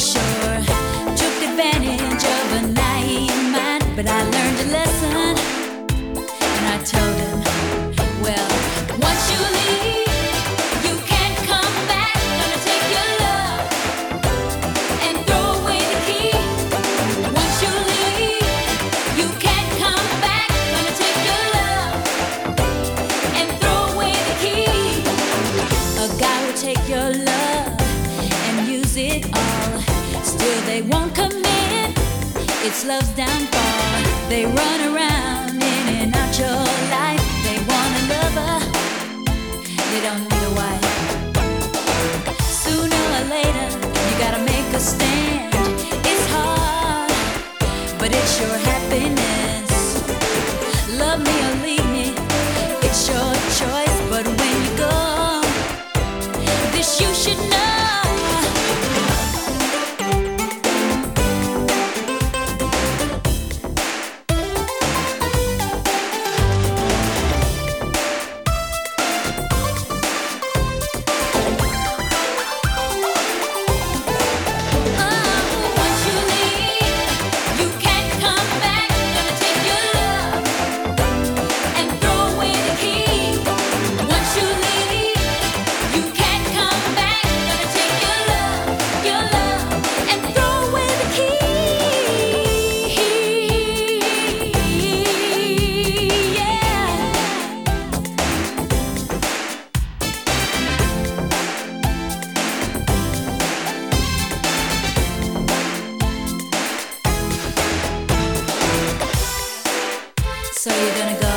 sure took advantage of a naive mind, but I learned a lesson, and I told him, well, once you leave, you can't come back. Gonna take your love and throw away the key. Once you leave, you can't come back. Gonna take your love and throw away the key. A guy will take your love and use it all. Still they won't commit. It's love's downfall. They run around in and out your life. They want a lover. They don't need a wife. Sooner or later, you gotta make a stand. It's hard, but it's your happiness. Love me or leave me, it's your choice. But when you go, this you should know. So you're gonna go?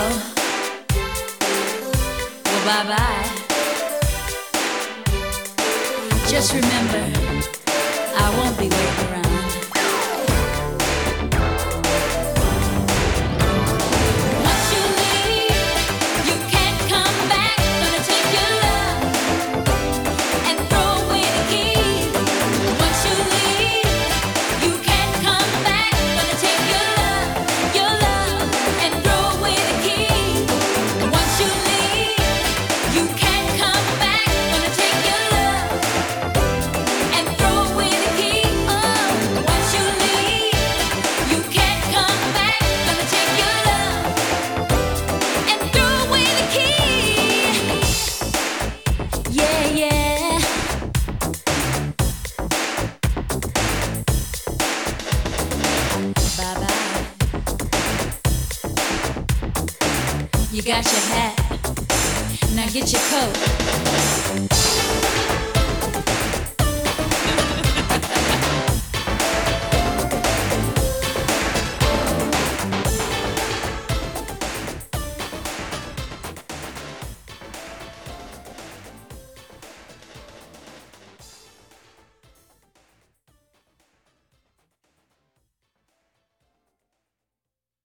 Well, bye-bye. Just remember, I won't be waiting around. Once you leave, you can't come back. Gonna take your love and throw away the key. Once you leave, you can't come back. Gonna take your love and throw away the key. Once you leave, you can't come back. Gonna take your love and throw away the key. Oh, once you leave, you can't come back. Gonna take your love and throw away the key. Yeah, yeah. Bye-bye. You got your hat, now get your coat.